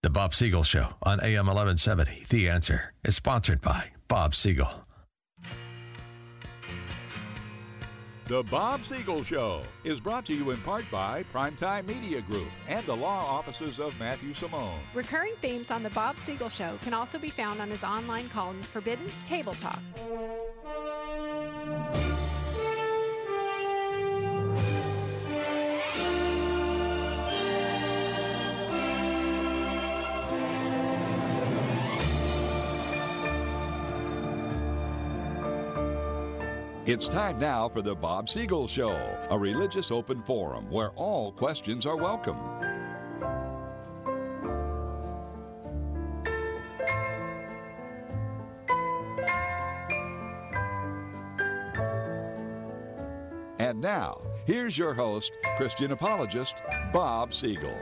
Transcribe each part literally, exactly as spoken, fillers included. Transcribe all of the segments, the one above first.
The Bob Siegel Show on A M eleven seventy. The Answer is sponsored by Bob Siegel. The Bob Siegel Show is brought to you in part by Primetime Media Group and the law offices of Matthew Simone. Recurring themes on The Bob Siegel Show can also be found on his online column, Forbidden Table Talk. It's time now for the Bob Siegel Show, a religious open forum where all questions are welcome. And now, here's your host, Christian apologist, Bob Siegel.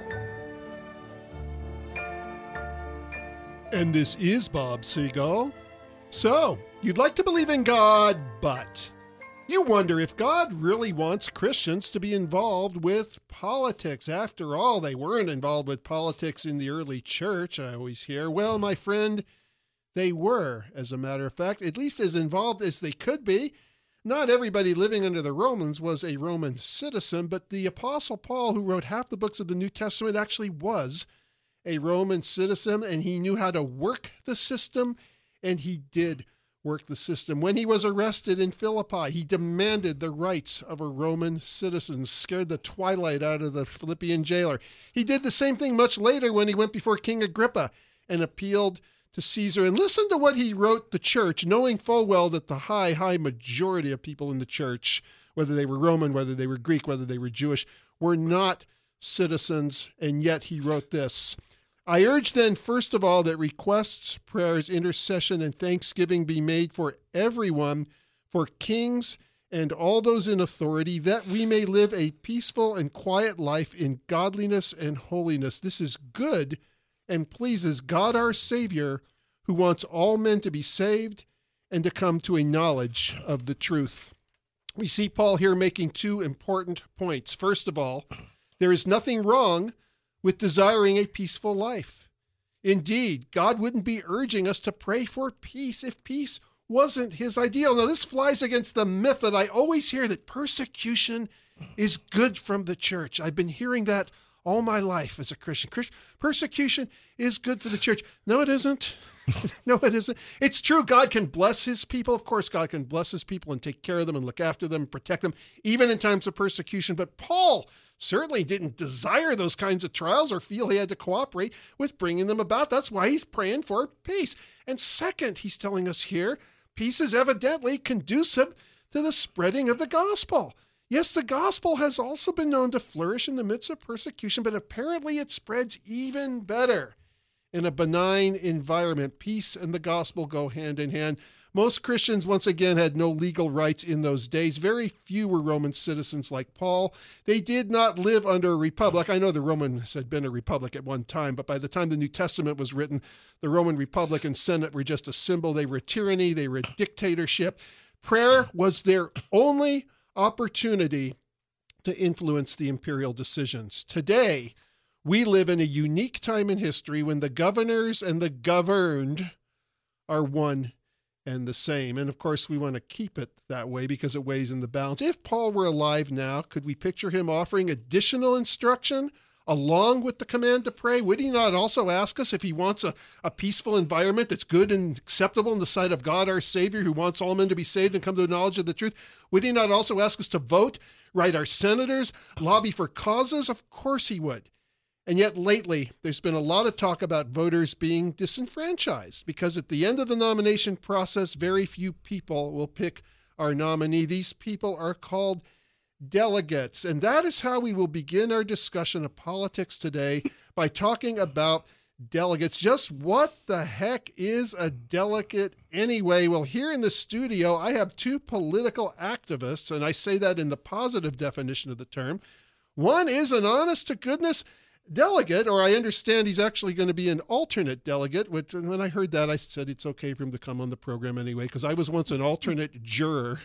And this is Bob Siegel. So, you'd like to believe in God, but you wonder if God really wants Christians to be involved with politics. After all, they weren't involved with politics in the early church, I always hear. Well, my friend, they were, as a matter of fact, at least as involved as they could be. Not everybody living under the Romans was a Roman citizen, but the Apostle Paul, who wrote half the books of the New Testament, actually was a Roman citizen, and he knew how to work the system. And he did work the system. When he was arrested in Philippi, he demanded the rights of a Roman citizen, scared the twilight out of the Philippian jailer. He did the same thing much later when he went before King Agrippa and appealed to Caesar. And listen to what he wrote the church, knowing full well that the high, high majority of people in the church, whether they were Roman, whether they were Greek, whether they were Jewish, were not citizens. And yet he wrote this: I urge then, first of all, that requests, prayers, intercession, and thanksgiving be made for everyone, for kings and all those in authority, that we may live a peaceful and quiet life in godliness and holiness. This is good and pleases God our Savior, who wants all men to be saved and to come to a knowledge of the truth. We see Paul here making two important points. First of all, there is nothing wrong with desiring a peaceful life. Indeed, God wouldn't be urging us to pray for peace if peace wasn't his ideal. Now, this flies against the myth that I always hear that persecution is good from the church. I've been hearing that all my life as a Christian. Christ- persecution is good for the church. No, it isn't. No, it isn't. It's true. God can bless his people. Of course, God can bless his people and take care of them and look after them and protect them, even in times of persecution. But Paul certainly didn't desire those kinds of trials or feel he had to cooperate with bringing them about. That's why he's praying for peace. And second, he's telling us here, peace is evidently conducive to the spreading of the gospel. Yes, the gospel has also been known to flourish in the midst of persecution, but apparently it spreads even better in a benign environment. Peace and the gospel go hand in hand. Most Christians, once again, had no legal rights in those days. Very few were Roman citizens like Paul. They did not live under a republic. I know the Romans had been a republic at one time, but by the time the New Testament was written, the Roman Republic and Senate were just a symbol. They were a tyranny. They were a dictatorship. Prayer was their only opportunity to influence the imperial decisions. Today, we live in a unique time in history when the governors and the governed are one and the same. And of course, we want to keep it that way because it weighs in the balance. If Paul were alive now, could we picture him offering additional instruction along with the command to pray? Would he not also ask us if he wants a, a peaceful environment that's good and acceptable in the sight of God our Savior, who wants all men to be saved and come to a knowledge of the truth? Would he not also ask us to vote, write our senators, lobby for causes? Of course he would. And yet lately, there's been a lot of talk about voters being disenfranchised because at the end of the nomination process, very few people will pick our nominee. These people are called delegates. And that is how we will begin our discussion of politics today, by talking about delegates. Just what the heck is a delegate anyway? Well, here in the studio, I have two political activists, and I say that in the positive definition of the term. One is an honest-to-goodness delegate, or I understand he's actually going to be an alternate delegate, which when I heard that, I said it's okay for him to come on the program anyway, because I was once an alternate juror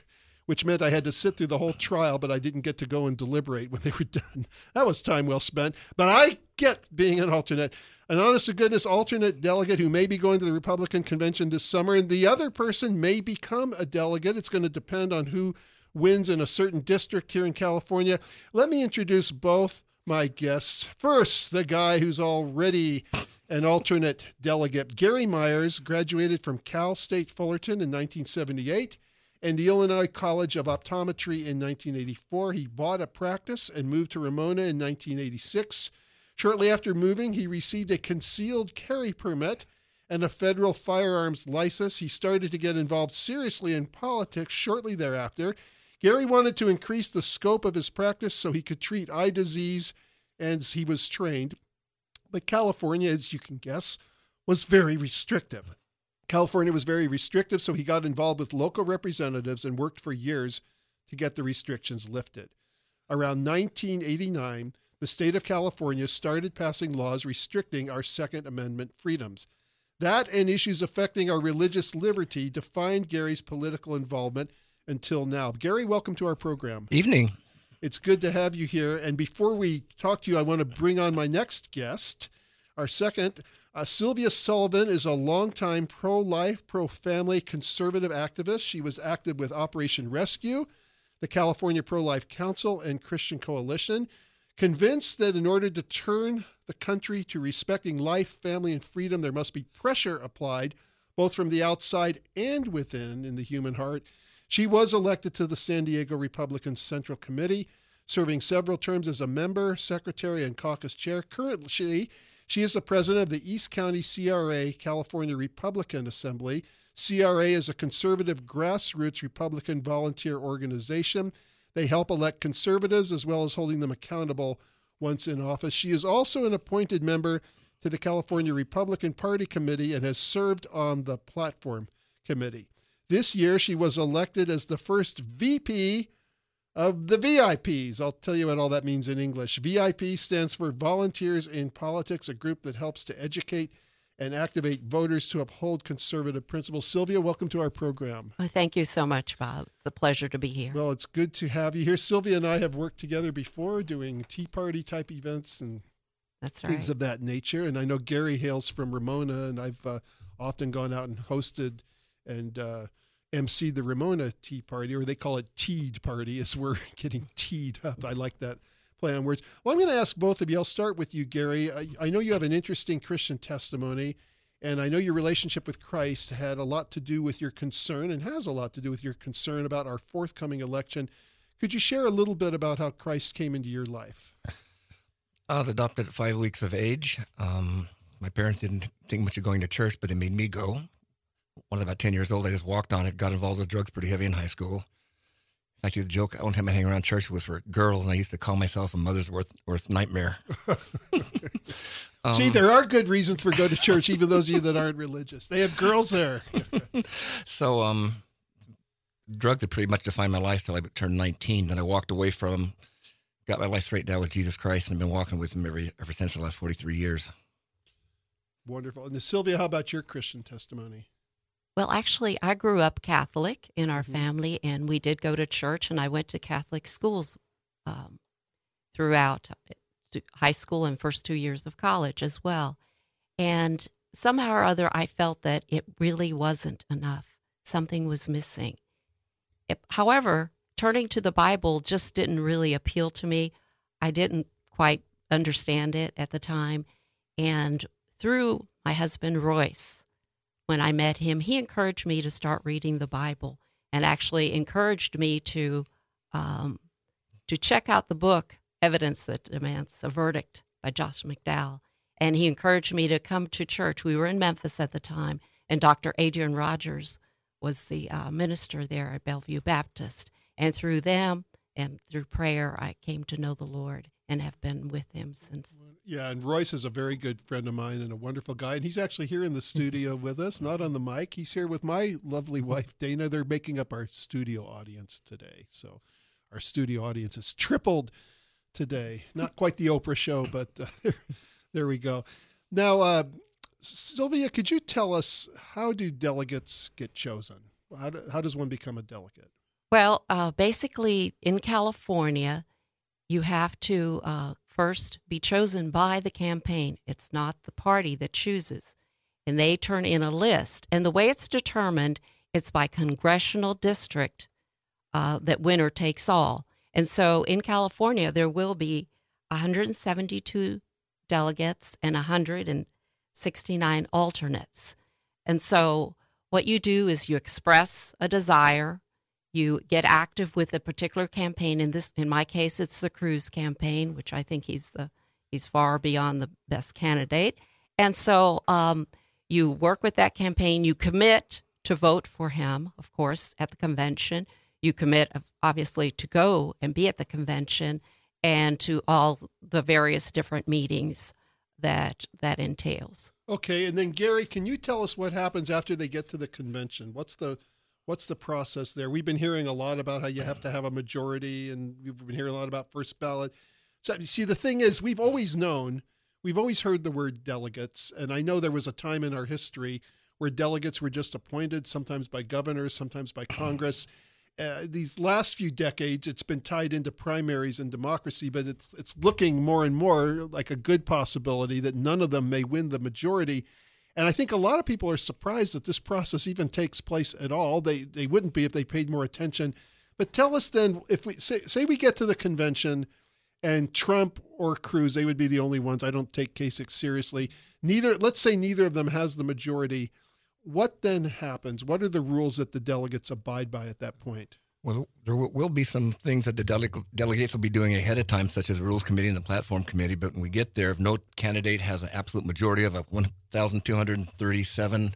which meant I had to sit through the whole trial, but I didn't get to go and deliberate when they were done. That was time well spent. But I get being an alternate, an honest-to-goodness alternate delegate who may be going to the Republican convention this summer, and the other person may become a delegate. It's going to depend on who wins in a certain district here in California. Let me introduce both my guests. First, the guy who's already an alternate delegate. Gary Myers graduated from Cal State Fullerton in nineteen seventy-eight and the Illinois College of Optometry in nineteen eighty-four. He bought a practice and moved to Ramona in nineteen eighty-six. Shortly after moving, he received a concealed carry permit and a federal firearms license. He started to get involved seriously in politics shortly thereafter. Gary wanted to increase the scope of his practice so he could treat eye disease, and he was trained. But California, as you can guess, was very restrictive. California was very restrictive, so he got involved with local representatives and worked for years to get the restrictions lifted. Around nineteen eighty-nine, the state of California started passing laws restricting our Second Amendment freedoms. That and issues affecting our religious liberty defined Gary's political involvement until now. Gary, welcome to our program. Evening. It's good to have you here. And before we talk to you, I want to bring on my next guest. Our second, uh, Sylvia Sullivan is a longtime pro-life, pro-family conservative activist. She was active with Operation Rescue, the California Pro-Life Council, and Christian Coalition. Convinced that in order to turn the country to respecting life, family, and freedom, there must be pressure applied, both from the outside and within in the human heart. She was elected to the San Diego Republican Central Committee, serving several terms as a member, secretary, and caucus chair. Currently, she is the president of the East County C R A, California Republican Assembly. C R A is a conservative grassroots Republican volunteer organization. They help elect conservatives as well as holding them accountable once in office. She is also an appointed member to the California Republican Party Committee and has served on the Platform Committee. This year, she was elected as the first V P of the V I Ps. I'll tell you what all that means in English. V I P stands for Volunteers in Politics, a group that helps to educate and activate voters to uphold conservative principles. Sylvia, welcome to our program. Well, thank you so much, Bob. It's a pleasure to be here. Well, it's good to have you here. Sylvia and I have worked together before doing Tea Party type events and That's right. things of that nature. And I know Gary hails from Ramona, and I've uh, often gone out and hosted and uh, emceed the Ramona Tea Party, or they call it Teed Party, as we're getting teed up. I like that play on words. Well, I'm going to ask both of you. I'll start with you, Gary. I, I know you have an interesting Christian testimony, and I know your relationship with Christ had a lot to do with your concern, and has a lot to do with your concern about our forthcoming election. Could you share a little bit about how Christ came into your life? I was adopted at five weeks of age. Um, my parents didn't think much of going to church, but they made me go. When I was about ten years old, I just walked on it, got involved with drugs pretty heavy in high school. In fact, the joke, one time I hang around church was for girls, and I used to call myself a mother's worth, worth nightmare. um, See, there are good reasons for go to church, even those of you that aren't religious. They have girls there. so um, drugs had pretty much defined my life till I turned nineteen. Then I walked away from them, got my life straightened out with Jesus Christ, and I've been walking with him every, ever since the last forty-three years. Wonderful. And Sylvia, how about your Christian testimony? Well, actually, I grew up Catholic in our Mhm. family, and we did go to church, and I went to Catholic schools um, throughout high school and first two years of college as well. And somehow or other, I felt that it really wasn't enough. Something was missing. It, however, turning to the Bible just didn't really appeal to me. I didn't quite understand it at the time. And through my husband, Royce, when I met him, he encouraged me to start reading the Bible, and actually encouraged me to um, to check out the book, Evidence That Demands a Verdict by Josh McDowell. And he encouraged me to come to church. We were in Memphis at the time, and Doctor Adrian Rogers was the uh, minister there at Bellevue Baptist. And through them and through prayer, I came to know the Lord and have been with him since. Yeah, and Royce is a very good friend of mine and a wonderful guy. And he's actually here in the studio with us, not on the mic. He's here with my lovely wife, Dana. They're making up our studio audience today. So our studio audience has tripled today. Not quite the Oprah show, but uh, there, there we go. Now, uh, Sylvia, could you tell us, how do delegates get chosen? How, do, how does one become a delegate? Well, uh, basically, in California, you have to uh, first be chosen by the campaign. It's not the party that chooses. And they turn in a list. And the way it's determined, it's by congressional district uh, that winner takes all. And so in California, there will be one hundred seventy-two delegates and one hundred sixty-nine alternates. And so what you do is you express a desire. You get active with a particular campaign. In this, in my case, it's the Cruz campaign, which I think he's the he's far beyond the best candidate. And so um, you work with that campaign. You commit to vote for him, of course, at the convention. You commit, obviously, to go and be at the convention and to all the various different meetings that that entails. Okay, and then Gary, can you tell us what happens after they get to the convention? What's the what's the process there? We've been hearing a lot about how you have to have a majority, and we've been hearing a lot about first ballot. So, you see, the thing is, we've always known, we've always heard the word delegates, and I know there was a time in our history where delegates were just appointed, sometimes by governors, sometimes by Congress. Uh, these last few decades, it's been tied into primaries and democracy, but it's it's looking more and more like a good possibility that none of them may win the majority. And I think a lot of people are surprised that this process even takes place at all. They they wouldn't be if they paid more attention. But tell us then, if we say, say we get to the convention and Trump or Cruz, they would be the only ones. I don't take Kasich seriously. Neither, let's say neither of them has the majority. What then happens? What are the rules that the delegates abide by at that point? Well, there will be some things that the dele- delegates will be doing ahead of time, such as the Rules Committee and the Platform Committee. But when we get there, if no candidate has an absolute majority of one thousand two hundred thirty-seven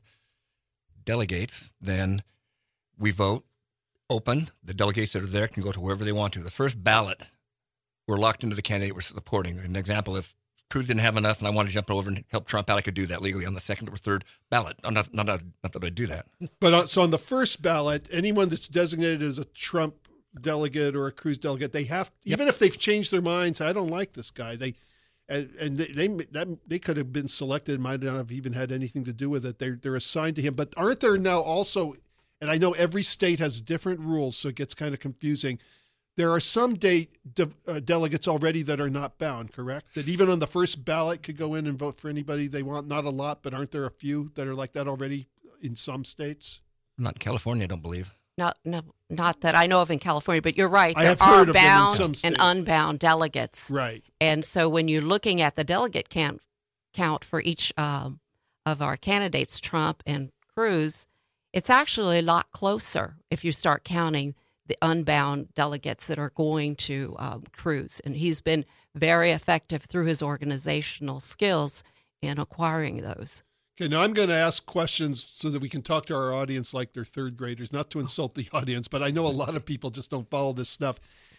delegates, then we vote open. The delegates that are there can go to wherever they want to. The first ballot, we're locked into the candidate we're supporting. An example, if Cruz didn't have enough and I wanted to jump over and help Trump out, I could do that legally on the second or third ballot. Not, not, not, not that I'd do that. But on, so on the first ballot, anyone that's designated as a Trump delegate or a Cruz delegate, they have, yep. even if they've changed their minds, I don't like this guy. They and, and they they, that, they could have been selected, might not have even had anything to do with it. They're they're assigned to him. But aren't there now also, and I know every state has different rules, so it gets kind of confusing. There are some date de- uh, delegates already that are not bound, correct? That even on the first ballot could go in and vote for anybody they want. Not a lot, but aren't there a few that are like that already in some states? Not in California, I don't believe. Not, no, not that I know of in California, but you're right. I there have are heard of bound them in some and states. unbound delegates. Right. And so when you're looking at the delegate count, count for each um, of our candidates, Trump and Cruz, it's actually a lot closer if you start counting the unbound delegates that are going to um, Cruz. And he's been very effective through his organizational skills in acquiring those. Okay, now I'm going to ask questions so that we can talk to our audience like they're third graders, not to insult the audience, but I know a lot of people just don't follow this stuff.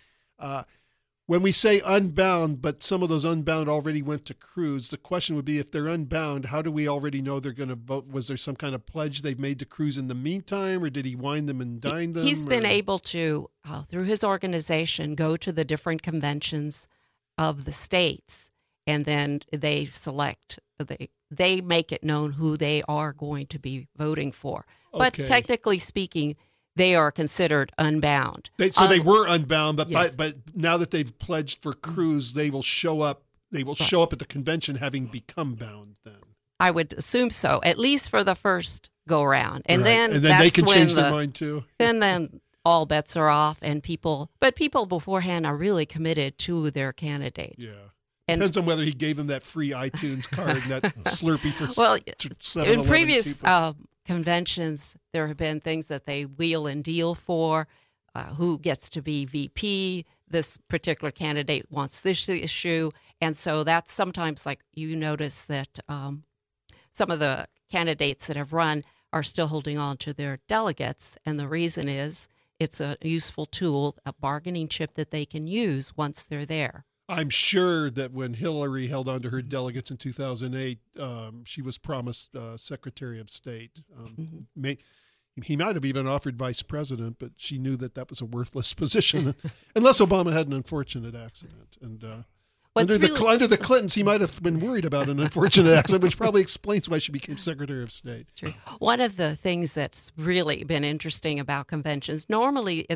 Uh, when we say unbound, but some of those unbound already went to Cruz, the question would be, if they're unbound, how do we already know they're going to vote? Was there some kind of pledge they've made to Cruz in the meantime, or did he wine them and dine them? He's been or? able to, uh, through his organization, go to the different conventions of the states, and then they select, they they make it known who they are going to be voting for. But Okay. technically speaking, they are considered unbound. They, so Um, they were unbound, but yes. by, but now that they've pledged for Cruz, they will show up. They will Right. show up at the convention having become bound. Then, I would assume so, at least for the first go round, and Right. then and then that's they can when change the, their mind too. Then then all bets are off, and people, but people beforehand are really committed to their candidate. Yeah. And Depends on whether he gave them that free iTunes card and that Slurpee for well, seven in eleven previous people. uh, conventions, there have been things that they wheel and deal for. Uh, who gets to be V P? This particular candidate wants this issue, and so that's sometimes like you notice that um, some of the candidates that have run are still holding on to their delegates, and the reason is it's a useful tool, a bargaining chip that they can use once they're there. I'm sure that when Hillary held on to her delegates in two thousand eight, um, she was promised uh, Secretary of State. Um, Mm-hmm. may, he might have even offered vice president, but she knew that that was a worthless position, unless Obama had an unfortunate accident. And uh, What's under, really- the, under the Clintons, he might have been worried about an unfortunate accident, which probably explains why she became Secretary of State. True. One of the things that's really been interesting about conventions, normally it's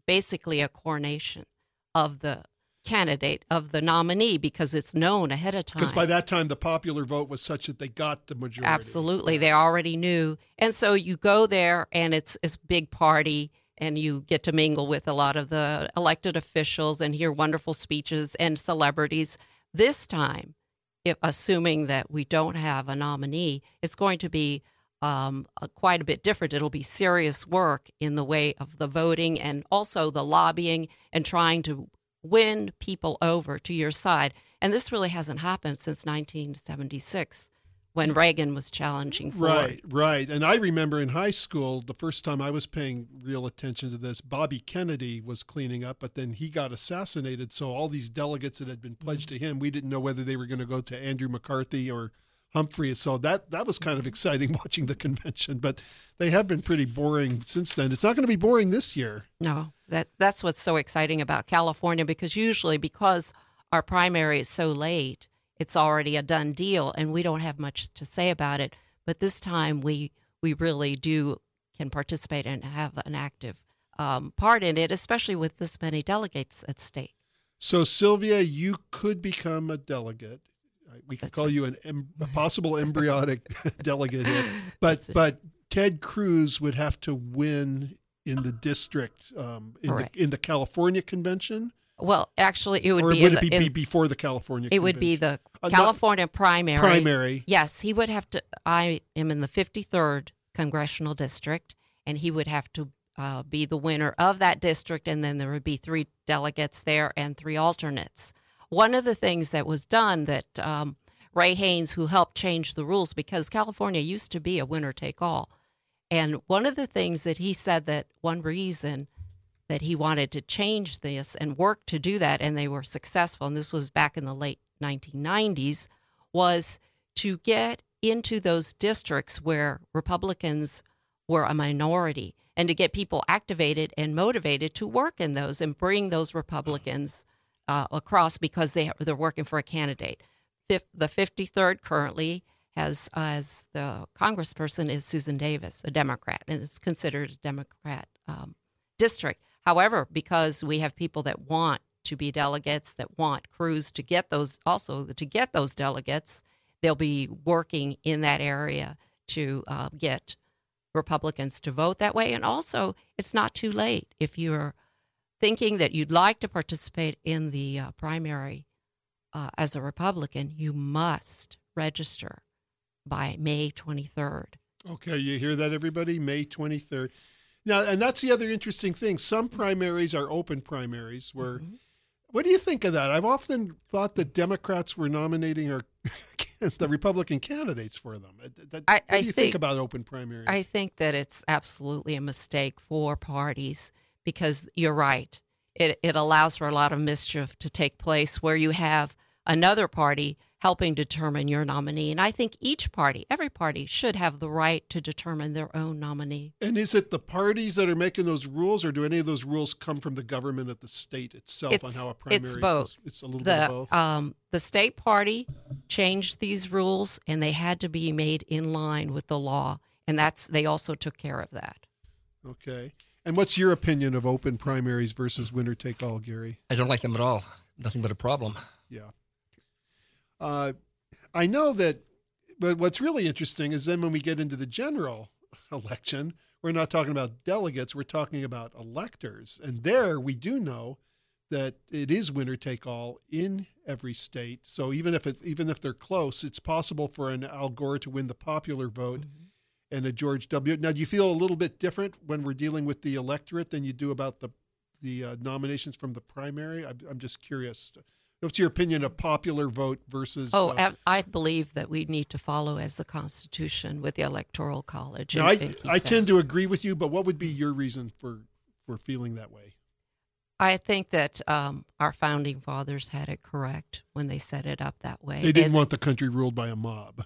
basically a coronation of the candidate, of the nominee, because it's known ahead of time. Because by that time, the popular vote was such that they got the majority. Absolutely. They already knew. And so you go there, and it's, it's a big party, and you get to mingle with a lot of the elected officials and hear wonderful speeches and celebrities. This time, if, assuming that we don't have a nominee, it's going to be um, uh, quite a bit different. It'll be serious work in the way of the voting and also the lobbying and trying to win people over to your side. And this really hasn't happened since nineteen seventy-six when Reagan was challenging Ford. Right, right. And I remember in high school, the first time I was paying real attention to this, Bobby Kennedy was cleaning up, but then he got assassinated. So all these delegates that had been pledged to him, we didn't know whether they were going to go to Andrew McCarthy or Humphrey. So that, that was kind of exciting watching the convention, but they have been pretty boring since then. It's not going to be boring this year. No, that that's what's so exciting about California, because usually because our primary is so late, it's already a done deal and we don't have much to say about it. But this time we we really do can participate and have an active um, part in it, especially with this many delegates at stake. So, Sylvia, you could become a delegate. We could That's call right. you an em- a possible embryonic delegate here. But but Ted Cruz would have to win in the district um, in, the, in the California convention. Well, actually, it would or be would in it be, the, in, be before the California It convention? would be the Uh, California primary. Primary. Yes, he would have to. I am in the fifty-third congressional district, and he would have to uh, be the winner of that district, and then there would be three delegates there and three alternates. One of the things that was done that um, Ray Haynes, who helped change the rules, because California used to be a winner-take-all, and one of the things that he said that one reason that he wanted to change this and work to do that, and they were successful, and this was back in the late nineteen nineties, was to get into those districts where Republicans were a minority and to get people activated and motivated to work in those and bring those Republicans uh, across because they, they're working for a candidate. Fif- the fifty-third currently has, uh, as the congressperson, is Susan Davis, a Democrat, and it's considered a Democrat um, district. However, because we have people that want to be delegates, that want Cruz to get those, also to get those delegates, they'll be working in that area to uh, get Republicans to vote that way. And also, it's not too late. If you're thinking that you'd like to participate in the uh, primary uh, as a Republican, you must register by May twenty-third. Okay, you hear that, everybody? May twenty-third. Now, and that's the other interesting thing. Some primaries are open primaries where, mm-hmm. What do you think of that? I've often thought that Democrats were nominating our, the Republican candidates for them. That, I, what do I you think, think about open primaries? I think that it's absolutely a mistake for parties because you're right. It, it allows for a lot of mischief to take place where you have another party helping determine your nominee. And I think each party, every party, should have the right to determine their own nominee. And is it the parties that are making those rules, or do any of those rules come from the government of the state itself it's, on how a primary It's both. Is, it's a little the, bit of both? Um, the state party changed these rules, and they had to be made in line with the law. And that's they also took care of that. Okay. And what's your opinion of open primaries versus winner-take-all, Gary? I don't like them at all. Nothing but a problem. Yeah. Uh, I know that, but what's really interesting is then when we get into the general election, we're not talking about delegates, we're talking about electors. And there we do know that it is winner take all in every state. So even if it, even if they're close, it's possible for an Al Gore to win the popular vote mm-hmm. and a George W. Now, do you feel a little bit different when we're dealing with the electorate than you do about the the uh, nominations from the primary? I'm, I'm just curious. What's your opinion of popular vote versus? Oh, uh, I believe that we need to follow as the Constitution with the Electoral College. And, now, I, and keep I that. tend to agree with you, but what would be your reason for, for feeling that way? I think that um, our founding fathers had it correct when they set it up that way. They didn't and, want the country ruled by a mob.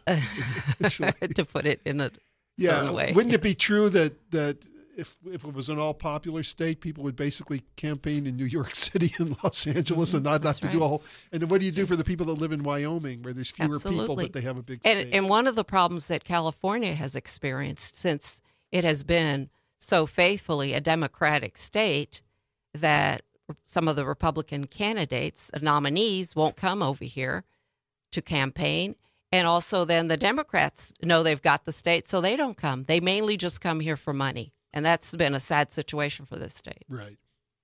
to put it in a yeah, certain way. Wouldn't it be true that that if if it was an all popular state, people would basically campaign in New York City and Los Angeles mm-hmm. and not That's have to right. do a whole? And then what do you do for the people that live in Wyoming, where there's fewer Absolutely. people, but they have a big and, state? and one of the problems that California has experienced since it has been so faithfully a Democratic state, that some of the Republican candidates, nominees, won't come over here to campaign. And also then the Democrats know they've got the state, so they don't come. They mainly just come here for money. And that's been a sad situation for this state. Right.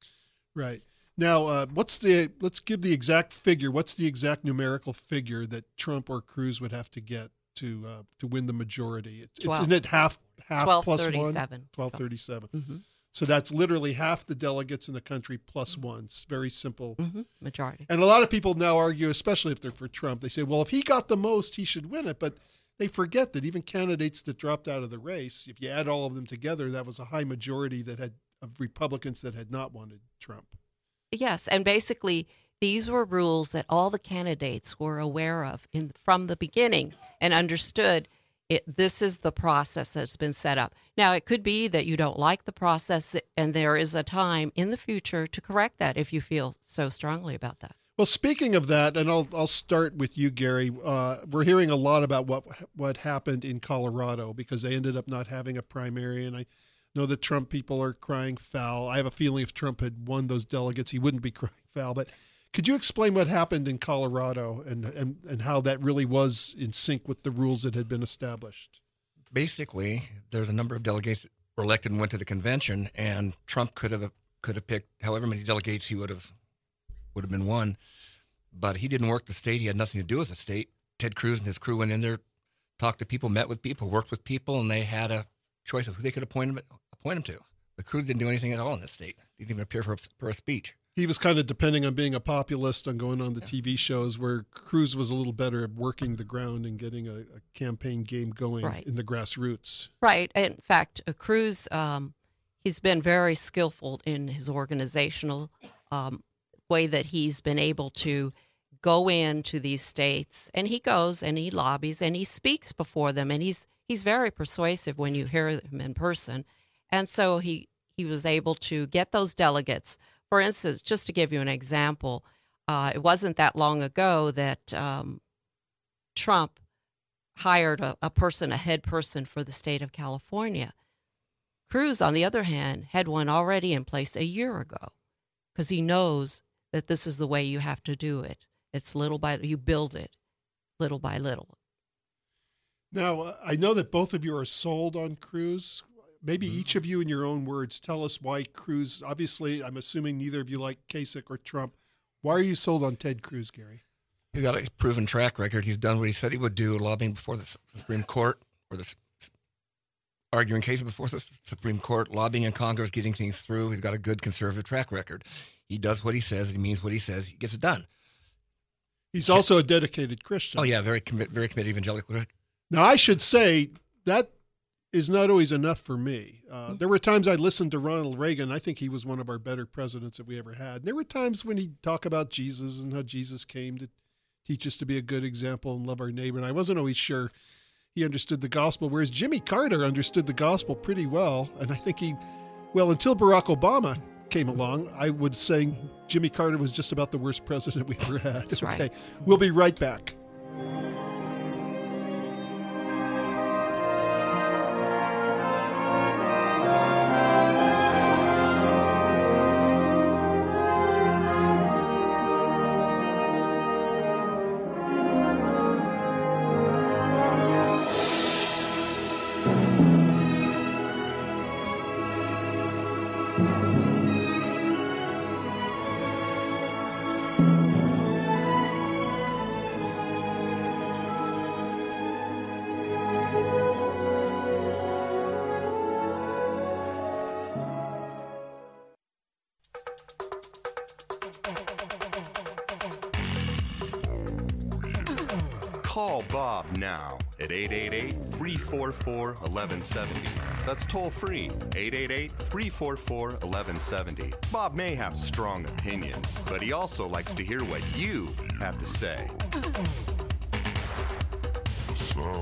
Right. Now, uh, what's the, let's give the exact figure. What's the exact numerical figure that Trump or Cruz would have to get to uh, to win the majority? It's, it's, isn't it half, half plus one? twelve thirty-seven. Mm-hmm. So that's literally half the delegates in the country plus one. It's very simple. Mm-hmm. Majority. And a lot of people now argue, especially if they're for Trump, they say, well, if he got the most, he should win it. But they forget that even candidates that dropped out of the race, if you add all of them together, that was a high majority that had of Republicans that had not wanted Trump. Yes, and basically these were rules that all the candidates were aware of in, from the beginning and understood. It, this is the process that's been set up. Now, it could be that you don't like the process, and there is a time in the future to correct that if you feel so strongly about that. Well, speaking of that, and I'll I'll start with you, Gary. Uh, we're hearing a lot about what what happened in Colorado because they ended up not having a primary, and I know that Trump people are crying foul. I have a feeling if Trump had won those delegates, he wouldn't be crying foul. But could you explain what happened in Colorado and, and, and how that really was in sync with the rules that had been established? Basically, there's a number of delegates that were elected and went to the convention, and Trump could have could have picked however many delegates he would have would have been won, but he didn't work the state. He had nothing to do with the state. Ted Cruz and his crew went in there, talked to people, met with people, worked with people, and they had a choice of who they could appoint him, appoint him to. The Cruz didn't do anything at all in the state. He didn't even appear for a, for a speech. He was kind of depending on being a populist on going on the T V shows, where Cruz was a little better at working the ground and getting a, a campaign game going right. in the grassroots. Right. In fact, uh, Cruz, um, he's been very skillful in his organizational um, way that he's been able to go into these states, and he goes and he lobbies and he speaks before them, and he's he's very persuasive when you hear him in person. And so he, he was able to get those delegates. For instance, just to give you an example, uh, it wasn't that long ago that um, Trump hired a, a person, a head person for the state of California. Cruz, on the other hand, had one already in place a year ago because he knows that this is the way you have to do it. It's little by, you build it little by little. Now, uh, I know that both of you are sold on Cruz. Maybe mm-hmm. each of you in your own words, tell us why Cruz, obviously, I'm assuming neither of you like Kasich or Trump. Why are you sold on Ted Cruz, Gary? He's got a proven track record. He's done what he said he would do, lobbying before the Supreme Court, or the arguing cases before the Supreme Court, lobbying in Congress, getting things through. He's got a good conservative track record. He does what he says. He means what he says. He gets it done. He's also a dedicated Christian. Oh, yeah, very, commi- very committed evangelical. Now, I should say that is not always enough for me. Uh, there were times I listened to Ronald Reagan. I think he was one of our better presidents that we ever had. And there were times when he'd talk about Jesus and how Jesus came to teach us to be a good example and love our neighbor. And I wasn't always sure he understood the gospel, whereas Jimmy Carter understood the gospel pretty well. And I think he, well, until Barack Obama came along, I would say Jimmy Carter was just about the worst president we ever had. That's okay, right. We'll be right back. Call Bob now at eight eight eight, three four four, one one seven zero. That's toll free, eight eight eight, three four four, one one seven zero. Bob may have strong opinions, but he also likes to hear what you have to say. Some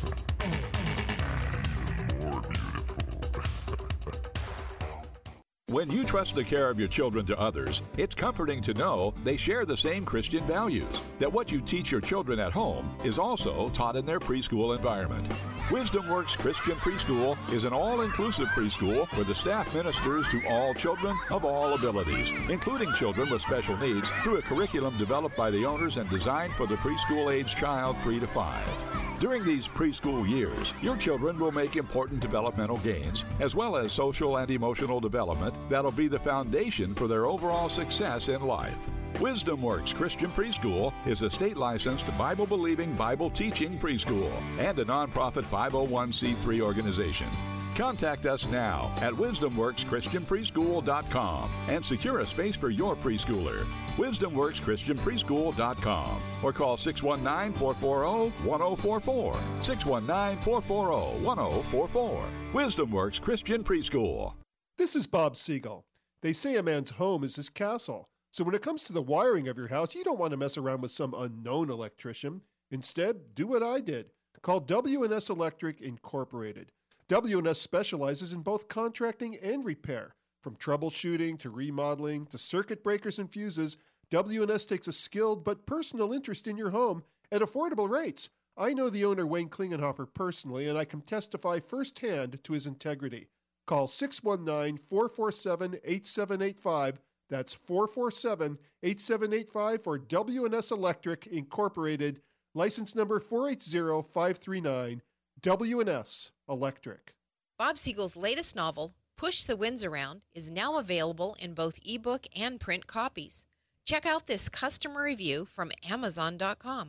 more beautiful. When you trust the care of your children to others, it's comforting to know they share the same Christian values, that what you teach your children at home is also taught in their preschool environment. Wisdom Works Christian Preschool is an all-inclusive preschool where the staff ministers to all children of all abilities, including children with special needs, through a curriculum developed by the owners and designed for the preschool-age child three to five. During these preschool years, your children will make important developmental gains, as well as social and emotional development that'll be the foundation for their overall success in life. Wisdom Works Christian Preschool is a state-licensed, Bible-believing, Bible-teaching preschool and a nonprofit five oh one c three organization. Contact us now at wisdom works christian preschool dot com and secure a space for your preschooler. wisdom works christian preschool dot com or call six one nine, four four zero, one zero four four. six one nine, four four zero, one zero four four. Wisdom Works Christian Preschool. This is Bob Siegel. They say a man's home is his castle. So when it comes to the wiring of your house, you don't want to mess around with some unknown electrician. Instead, do what I did. Call W and S Electric Incorporated. W and S specializes in both contracting and repair. From troubleshooting to remodeling to circuit breakers and fuses, W and S takes a skilled but personal interest in your home at affordable rates. I know the owner, Wayne Klingenhofer, personally, and I can testify firsthand to his integrity. Call six one nine, four four seven, eight seven eight five. That's four four seven, eight seven eight five for W and S Electric Incorporated, license number four eight zero, five three nine. W and S Electric. Bob Siegel's latest novel, Push the Winds Around, is now available in both ebook and print copies. Check out this customer review from amazon dot com.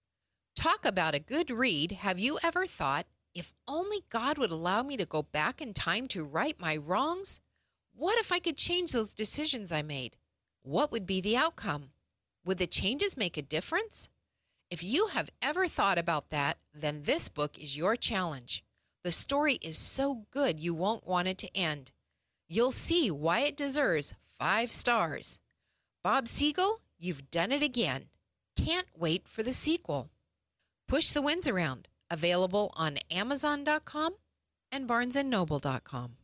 Talk about a good read. Have you ever thought, if only God would allow me to go back in time to right my wrongs? What if I could change those decisions I made? What would be the outcome? Would the changes make a difference? If you have ever thought about that, then this book is your challenge. The story is so good you won't want it to end. You'll see why it deserves five stars. Bob Siegel, you've done it again. Can't wait for the sequel. Push the Winds Around, available on amazon dot com and barnes and noble dot com.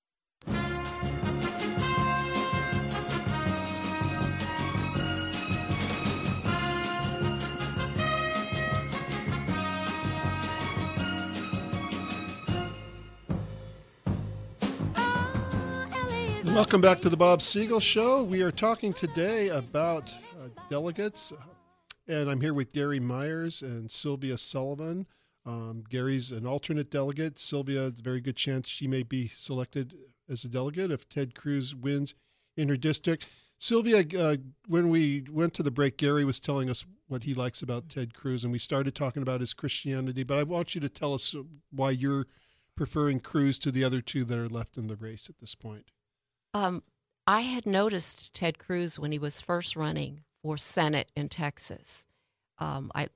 Welcome back to the Bob Siegel Show. We are talking today about uh, delegates, and I'm here with Gary Myers and Sylvia Sullivan. Um, Gary's an alternate delegate. Sylvia, there's a very good chance she may be selected as a delegate if Ted Cruz wins in her district. Sylvia, uh, when we went to the break, Gary was telling us what he likes about Ted Cruz, and we started talking about his Christianity, but I want you to tell us why you're preferring Cruz to the other two that are left in the race at this point. Um, I had noticed Ted Cruz when he was first running for Senate in Texas. Um, I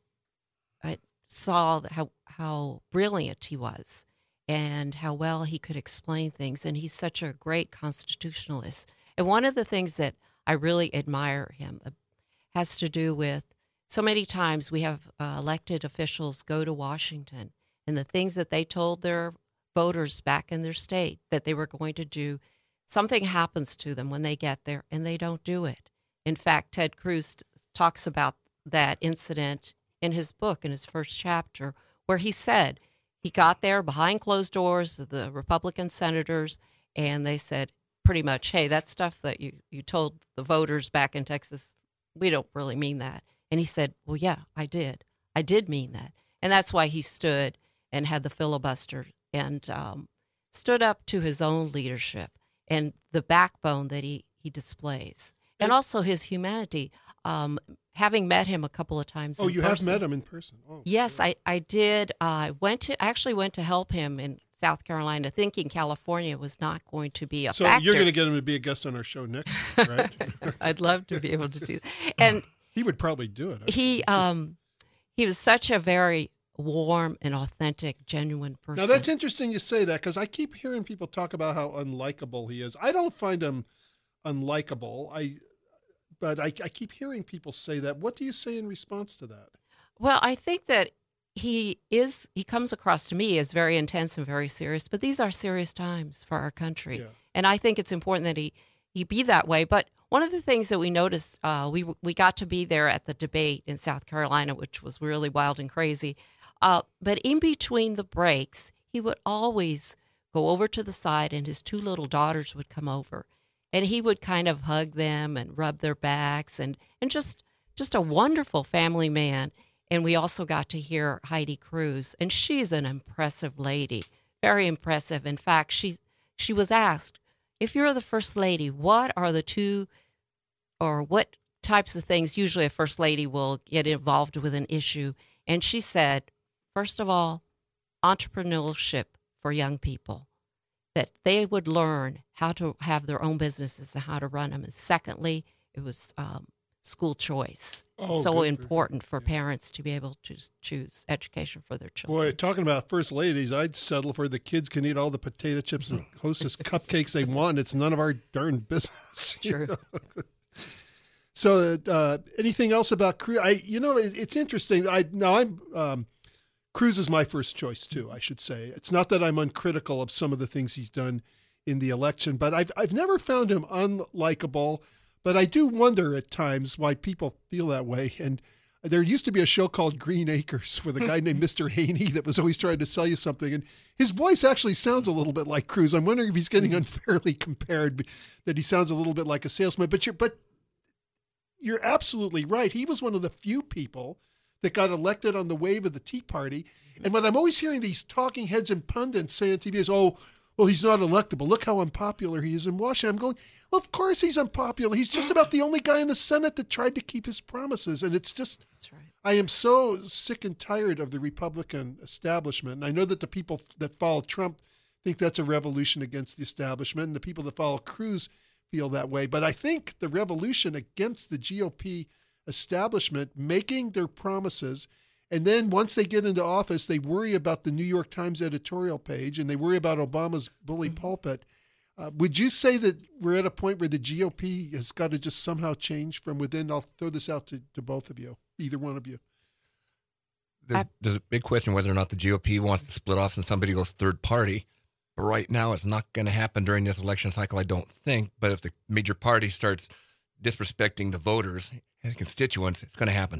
I saw how how brilliant he was and how well he could explain things, and he's such a great constitutionalist. And one of the things that I really admire him has to do with so many times we have uh, elected officials go to Washington, and the things that they told their voters back in their state that they were going to do, something happens to them when they get there, and they don't do it. In fact, Ted Cruz talks about that incident in his book, in his first chapter, where he said he got there behind closed doors of the Republican senators, and they said pretty much, hey, that stuff that you, you told the voters back in Texas, we don't really mean that. And he said, well, yeah, I did. I did mean that. And that's why he stood and had the filibuster and um, stood up to his own leadership and the backbone that he, he displays, and also his humanity. Um, having met him a couple of times. Oh, in you person. have met him in person? Oh, yes, I, I did. I uh, went to actually went to help him in South Carolina, thinking California was not going to be a so factor. You're going to get him to be a guest on our show next week, right? I'd love to be able to do that. And he would probably do it. He um, he was such a very warm and authentic, genuine person. Now, that's interesting you say that, because I keep hearing people talk about how unlikable he is. I don't find him unlikable, I, but I, I keep hearing people say that. What do you say in response to that? Well, I think that he is, he comes across to me as very intense and very serious, but these are serious times for our country. Yeah. And I think it's important that he, he be that way. But one of the things that we noticed, uh, we we got to be there at the debate in South Carolina, which was really wild and crazy. Uh, but in between the breaks, he would always go over to the side, and his two little daughters would come over. And he would kind of hug them and rub their backs, and, and just just a wonderful family man. And we also got to hear Heidi Cruz, and she's an impressive lady, very impressive. In fact, she she was asked, if you're the first lady, what are the two or what types of things usually a first lady will get involved with an issue? And she said, first of all, entrepreneurship for young people, that they would learn how to have their own businesses and how to run them. And secondly, it was um, school choice. Oh, so good. important for parents to be able to choose education for their children. Boy, talking about first ladies, I'd settle for the kids can eat all the potato chips and Hostess cupcakes they want. It's none of our darn business. True. So, uh, anything else about Cruz? I, you know, it, it's interesting. I now I'm um, Cruz is my first choice too. I should say it's not that I'm uncritical of some of the things he's done in the election, but I've I've never found him unlikable. But I do wonder at times why people feel that way. And there used to be a show called Green Acres with a guy named Mister Haney that was always trying to sell you something. And his voice actually sounds a little bit like Cruz. I'm wondering if he's getting unfairly compared, that he sounds a little bit like a salesman. But you're, but you're absolutely right. He was one of the few people that got elected on the wave of the Tea Party. And what I'm always hearing these talking heads and pundits say on T V is, oh, well, he's not electable. Look how unpopular he is in Washington. I'm going, well, of course he's unpopular. He's just about the only guy in the Senate that tried to keep his promises. And it's just, That's right. I am so sick and tired of the Republican establishment. And I know that the people that follow Trump think that's a revolution against the establishment, and the people that follow Cruz feel that way. But I think the revolution against the G O P establishment making their promises, and then once they get into office, they worry about the New York Times editorial page and they worry about Obama's bully pulpit. Uh, would you say that we're at a point where the G O P has got to just somehow change from within? I'll throw this out to, to both of you, either one of you. There, there's a big question whether or not the G O P wants to split off and somebody goes third party. But right now, it's not going to happen during this election cycle, I don't think. But if the major party starts disrespecting the voters and constituents, it's going to happen.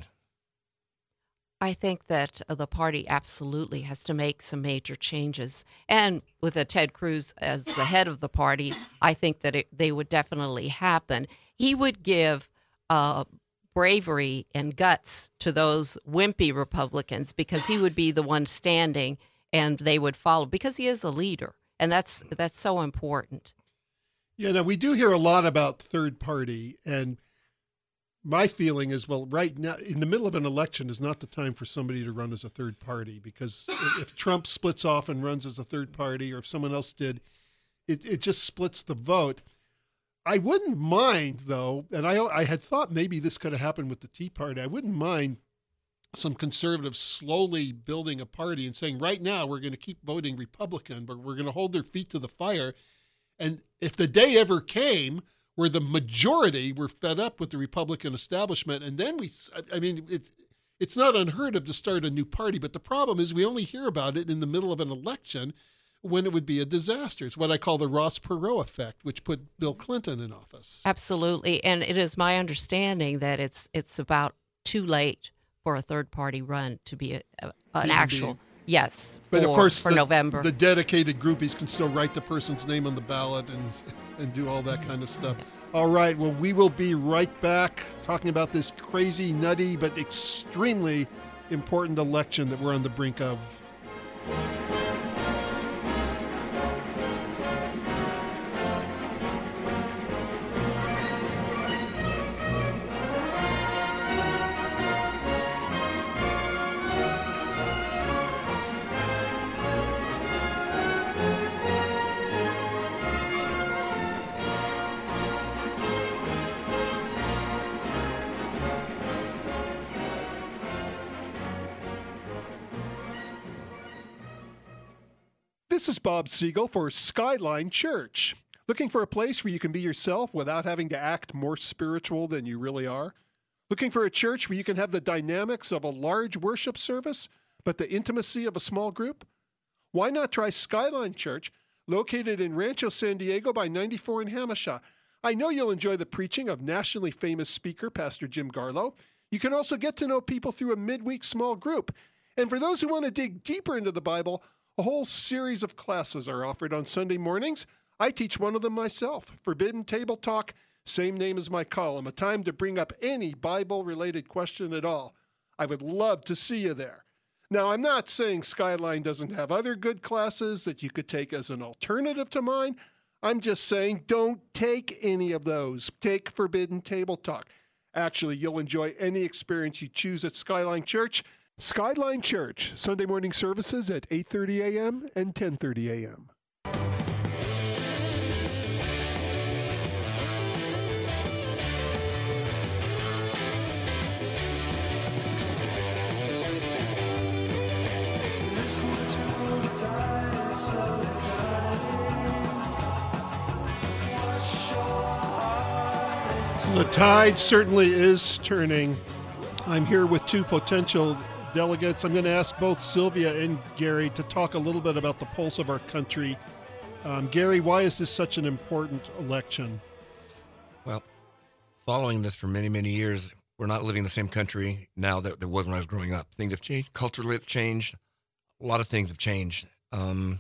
I think that uh, the party absolutely has to make some major changes. And with a Ted Cruz as the head of the party, I think that it, they would definitely happen. He would give uh, bravery and guts to those wimpy Republicans because he would be the one standing and they would follow because he is a leader. And that's that's so important. Yeah, now we do hear a lot about third party, and my feeling is, well, right now, in the middle of an election is not the time for somebody to run as a third party, because if Trump splits off and runs as a third party, or if someone else did, it, it just splits the vote. I wouldn't mind, though, and I I had thought maybe this could have happened with the Tea Party. I wouldn't mind some conservatives slowly building a party and saying, right now, we're going to keep voting Republican, but we're going to hold their feet to the fire. And if the day ever came where the majority were fed up with the Republican establishment, and then we, I mean, it, it's not unheard of to start a new party, but the problem is we only hear about it in the middle of an election when it would be a disaster. It's what I call the Ross Perot effect, which put Bill Clinton in office. Absolutely. And it is my understanding that it's it's about too late for a third-party run to be a, a, an actual, Indeed. yes, But for, of course, for the, November. the dedicated groupies can still write the person's name on the ballot and and do all that kind of stuff. All right, well, we will be right back talking about this crazy, nutty, but extremely important election that we're on the brink of. This is Bob Siegel for Skyline Church. Looking for a place where you can be yourself without having to act more spiritual than you really are? Looking for a church where you can have the dynamics of a large worship service, but the intimacy of a small group? Why not try Skyline Church, located in Rancho San Diego by ninety-four in Hamishaw. I know you'll enjoy the preaching of nationally famous speaker, Pastor Jim Garlow. You can also get to know people through a midweek small group. And for those who want to dig deeper into the Bible, a whole series of classes are offered on Sunday mornings. I teach one of them myself, Forbidden Table Talk, same name as my column, a time to bring up any Bible-related question at all. I would love to see you there. Now, I'm not saying Skyline doesn't have other good classes that you could take as an alternative to mine. I'm just saying don't take any of those. Take Forbidden Table Talk. Actually, you'll enjoy any experience you choose at Skyline Church. Skyline Church, Sunday morning services at eight thirty a.m. and ten thirty a.m. The tide certainly is turning. I'm here with two potential delegates. I'm going to ask both Sylvia and Gary to talk a little bit about the pulse of our country. Um, Gary, why is this such an important election? Well, following this for many, many years, we're not living in the same country now that there was when I was growing up. Things have changed. Culturally, it's changed. A lot of things have changed. Um,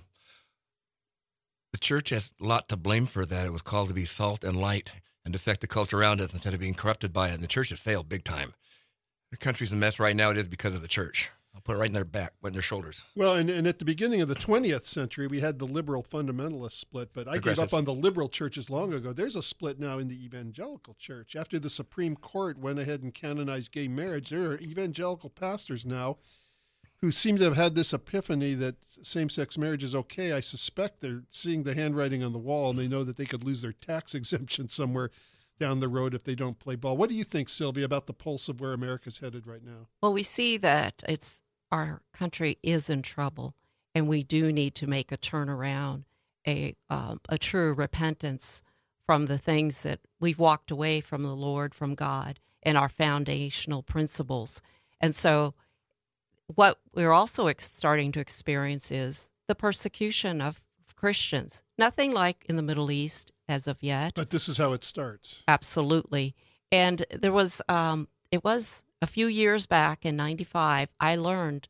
the church has a lot to blame for that. It was called to be salt and light and to affect the culture around us instead of being corrupted by it. And the church has failed big time. The country's a mess right now. It is because of the church. I'll put it right in their back, right in their shoulders. Well, and, and at the beginning of the twentieth century, we had the liberal fundamentalist split, but I gave up on the liberal churches long ago. There's a split now in the evangelical church. After the Supreme Court went ahead and canonized gay marriage, there are evangelical pastors now who seem to have had this epiphany that same-sex marriage is okay. I suspect they're seeing the handwriting on the wall, and they know that they could lose their tax exemption somewhere down the road if they don't play ball. What do you think, Sylvia, about the pulse of where America's headed right now? Well, we see that it's our country is in trouble, and we do need to make a turnaround, a um, a true repentance from the things that we've walked away from the Lord, from God, and our foundational principles. And so what we're also ex- starting to experience is the persecution of Christians. Nothing like in the Middle East as of yet. But this is how it starts. Absolutely. And there was, um, it was a few years back in ninety-five, I learned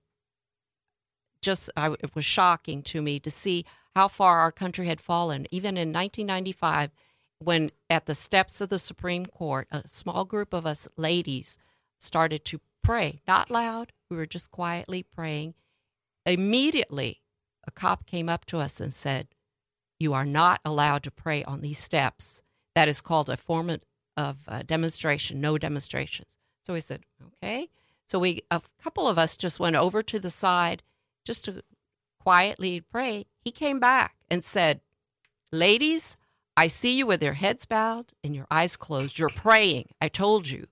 just, I, it was shocking to me to see how far our country had fallen. Even in nineteen ninety-five, when at the steps of the Supreme Court, a small group of us ladies started to pray, not loud, we were just quietly praying. Immediately, a cop came up to us and said, "You are not allowed to pray on these steps. That is called a form of uh, demonstration, no demonstrations." So we said, okay. So we, a couple of us just went over to the side just to quietly pray. He came back and said, "Ladies, I see you with your heads bowed and your eyes closed. You're praying. I told you."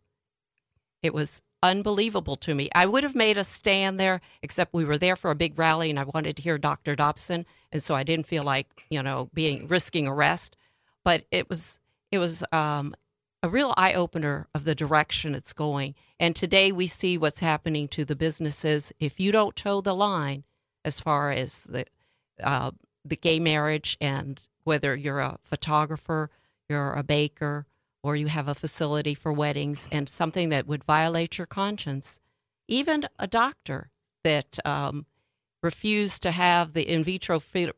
It was unbelievable to me. I would have made us stand there, except we were there for a big rally and I wanted to hear Doctor Dobson, and so I didn't feel like, you know, being risking arrest. But it was it was um, a real eye opener of the direction it's going. And today we see what's happening to the businesses. If you don't toe the line, as far as the uh, the gay marriage, and whether you're a photographer, you're a baker, or you have a facility for weddings, and something that would violate your conscience, even a doctor that um, refused to have the in vitro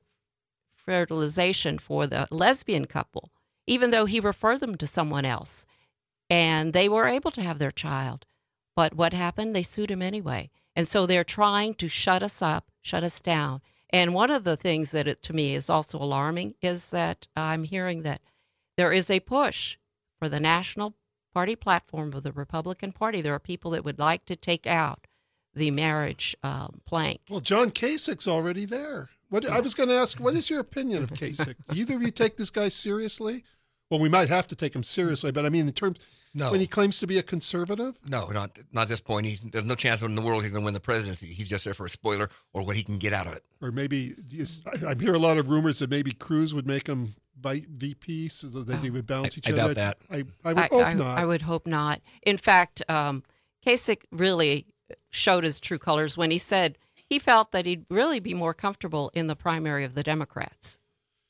fertilization for the lesbian couple, even though he referred them to someone else, and they were able to have their child. But what happened? They sued him anyway. And so they're trying to shut us up, shut us down. And one of the things that it, to me is also alarming is that I'm hearing that there is a push for the national party platform of the Republican Party. There are people that would like to take out the marriage um, plank. Well, John Kasich's already there. What yes. I was going to ask, what is your opinion of Kasich? Do either of you take this guy seriously? Well, we might have to take him seriously, but I mean, in terms no. when he claims to be a conservative? No, not not at this point. He's, there's no chance in the world he's going to win the presidency. He's just there for a spoiler or what he can get out of it. Or maybe, I, I hear a lot of rumors that maybe Cruz would make him V P so that they would balance I, each I other. I doubt that. I, I would I, hope I, not. I would hope not. In fact, um, Kasich really showed his true colors when he said he felt that he'd really be more comfortable in the primary of the Democrats.